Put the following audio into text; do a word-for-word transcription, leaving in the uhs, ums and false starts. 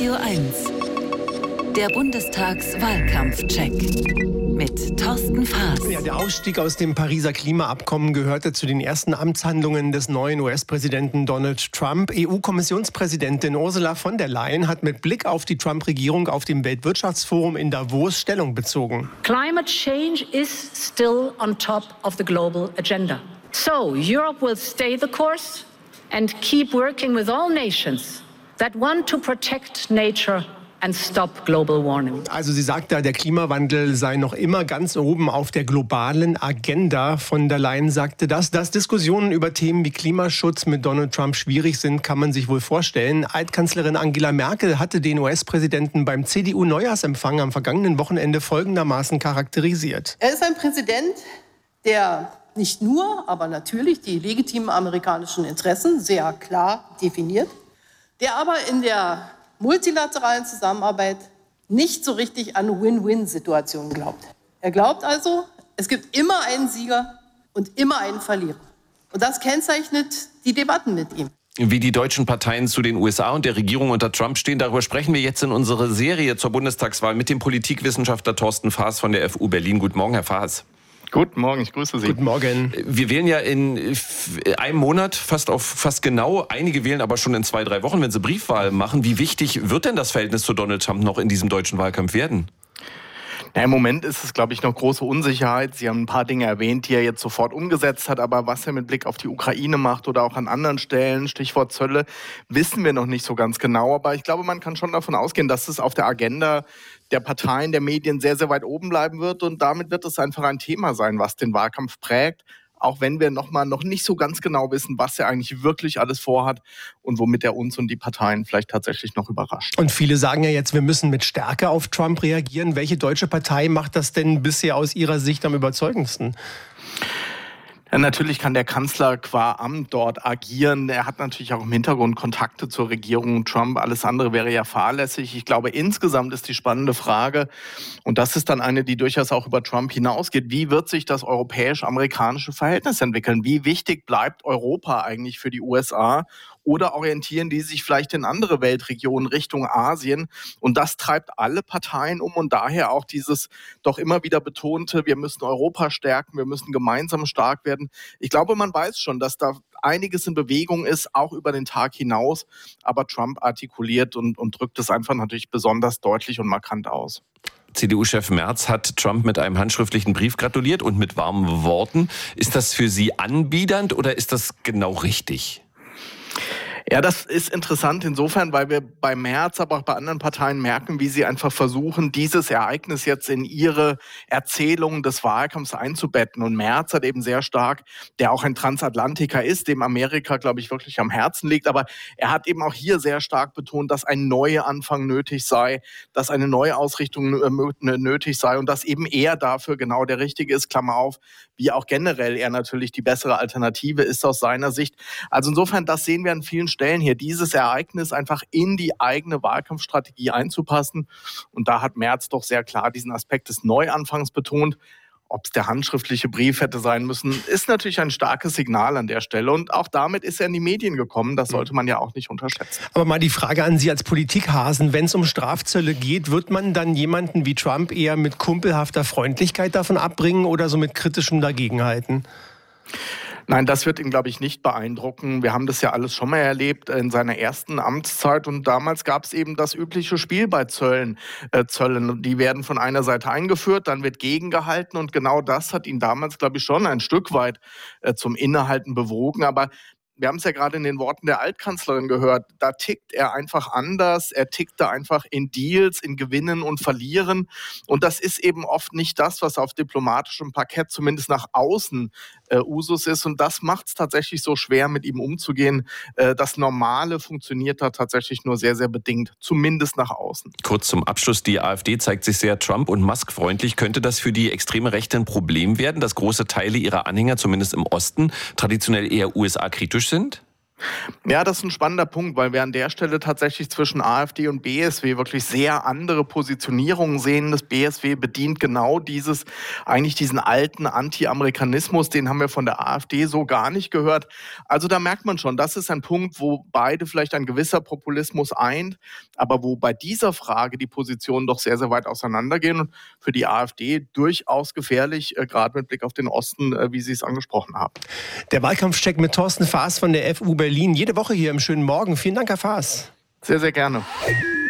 Radio eins. Der Bundestagswahlkampfcheck mit Thorsten Faas. Ja, der Ausstieg aus dem Pariser Klimaabkommen gehörte zu den ersten Amtshandlungen des neuen U S-Präsidenten Donald Trump. E U-Kommissionspräsidentin Ursula von der Leyen hat mit Blick auf die Trump-Regierung auf dem Weltwirtschaftsforum in Davos Stellung bezogen. Climate change is still on top of the global agenda. So, Europe will stay the course and keep working with all nations that want to protect nature and stop global warming. Also sie sagt da, der Klimawandel sei noch immer ganz oben auf der globalen Agenda. Von der Leyen sagte das. Dass Diskussionen über Themen wie Klimaschutz mit Donald Trump schwierig sind, kann man sich wohl vorstellen. Altkanzlerin Angela Merkel hatte den U S-Präsidenten beim C D U-Neujahrsempfang am vergangenen Wochenende folgendermaßen charakterisiert. Er ist ein Präsident, der nicht nur, aber natürlich die legitimen amerikanischen Interessen sehr klar definiert, der aber in der multilateralen Zusammenarbeit nicht so richtig an Win-Win-Situationen glaubt. Er glaubt also, es gibt immer einen Sieger und immer einen Verlierer. Und das kennzeichnet die Debatten mit ihm. Wie die deutschen Parteien zu den U S A und der Regierung unter Trump stehen, darüber sprechen wir jetzt in unserer Serie zur Bundestagswahl mit dem Politikwissenschaftler Thorsten Faas von der F U Berlin. Guten Morgen, Herr Faas. Guten Morgen, ich grüße Sie. Guten Morgen. Wir wählen ja in einem Monat, fast auf fast genau. Einige wählen aber schon in zwei, drei Wochen, wenn sie Briefwahl machen. Wie wichtig wird denn das Verhältnis zu Donald Trump noch in diesem deutschen Wahlkampf werden? Ja, im Moment ist es, glaube ich, noch große Unsicherheit. Sie haben ein paar Dinge erwähnt, die er jetzt sofort umgesetzt hat. Aber was er mit Blick auf die Ukraine macht oder auch an anderen Stellen, Stichwort Zölle, wissen wir noch nicht so ganz genau. Aber ich glaube, man kann schon davon ausgehen, dass es auf der Agenda der Parteien, der Medien sehr, sehr weit oben bleiben wird. Und damit wird es einfach ein Thema sein, was den Wahlkampf prägt. Auch wenn wir noch mal noch nicht so ganz genau wissen, was er eigentlich wirklich alles vorhat und womit er uns und die Parteien vielleicht tatsächlich noch überrascht. Und viele sagen ja jetzt, wir müssen mit Stärke auf Trump reagieren. Welche deutsche Partei macht das denn bisher aus Ihrer Sicht am überzeugendsten? Ja, natürlich kann der Kanzler qua Amt dort agieren. Er hat natürlich auch im Hintergrund Kontakte zur Regierung Trump. Alles andere wäre ja fahrlässig. Ich glaube, insgesamt ist die spannende Frage, und das ist dann eine, die durchaus auch über Trump hinausgeht, wie wird sich das europäisch-amerikanische Verhältnis entwickeln? Wie wichtig bleibt Europa eigentlich für die U S A? Oder orientieren die sich vielleicht in andere Weltregionen Richtung Asien? Und das treibt alle Parteien um und daher auch dieses doch immer wieder betonte, wir müssen Europa stärken, wir müssen gemeinsam stark werden. Ich glaube, man weiß schon, dass da einiges in Bewegung ist, auch über den Tag hinaus. Aber Trump artikuliert und, und drückt es einfach natürlich besonders deutlich und markant aus. C D U-Chef Merz hat Trump mit einem handschriftlichen Brief gratuliert und mit warmen Worten. Ist das für Sie anbiedernd oder ist das genau richtig? Ja, das ist interessant insofern, weil wir bei Merz, aber auch bei anderen Parteien merken, wie sie einfach versuchen, dieses Ereignis jetzt in ihre Erzählung des Wahlkampfs einzubetten. Und Merz hat eben sehr stark, der auch ein Transatlantiker ist, dem Amerika, glaube ich, wirklich am Herzen liegt. Aber er hat eben auch hier sehr stark betont, dass ein neuer Anfang nötig sei, dass eine neue Ausrichtung nötig sei und dass eben er dafür genau der Richtige ist, Klammer auf, wie auch generell er natürlich die bessere Alternative ist aus seiner Sicht. Also insofern, das sehen wir an vielen Stellen hier, dieses Ereignis einfach in die eigene Wahlkampfstrategie einzupassen. Und da hat Merz doch sehr klar diesen Aspekt des Neuanfangs betont. Ob es der handschriftliche Brief hätte sein müssen, ist natürlich ein starkes Signal an der Stelle. Und auch damit ist er in die Medien gekommen. Das sollte man ja auch nicht unterschätzen. Aber mal die Frage an Sie als Politikhasen. Wenn es um Strafzölle geht, wird man dann jemanden wie Trump eher mit kumpelhafter Freundlichkeit davon abbringen oder so mit kritischem Dagegenhalten? Nein, das wird ihn, glaube ich, nicht beeindrucken. Wir haben das ja alles schon mal erlebt in seiner ersten Amtszeit und damals gab es eben das übliche Spiel bei Zöllen. Äh, Zöllen. Die werden von einer Seite eingeführt, dann wird gegengehalten und genau das hat ihn damals, glaube ich, schon ein Stück weit äh, zum Innehalten bewogen. Aber wir haben es ja gerade in den Worten der Altkanzlerin gehört, da tickt er einfach anders, er tickt da einfach in Deals, in Gewinnen und Verlieren und das ist eben oft nicht das, was auf diplomatischem Parkett zumindest nach außen äh, Usus ist und das macht es tatsächlich so schwer, mit ihm umzugehen. Äh, das Normale funktioniert da tatsächlich nur sehr, sehr bedingt, zumindest nach außen. Kurz zum Abschluss, die AfD zeigt sich sehr Trump- und Musk-freundlich. Könnte das für die extreme Rechte ein Problem werden, dass große Teile ihrer Anhänger, zumindest im Osten, traditionell eher U S A-kritisch sind? Ja, das ist ein spannender Punkt, weil wir an der Stelle tatsächlich zwischen AfD und B S W wirklich sehr andere Positionierungen sehen. Das B S W bedient genau dieses, eigentlich diesen alten Anti-Amerikanismus, den haben wir von der AfD so gar nicht gehört. Also da merkt man schon, das ist ein Punkt, wo beide vielleicht ein gewisser Populismus eint, aber wo bei dieser Frage die Positionen doch sehr, sehr weit auseinandergehen und für die AfD durchaus gefährlich, äh, gerade mit Blick auf den Osten, äh, wie Sie es angesprochen haben. Der Wahlkampfcheck mit Thorsten Faas von der F U Berlin. Jede Woche hier im schönen Morgen. Vielen Dank, Herr Faas. Sehr, sehr gerne.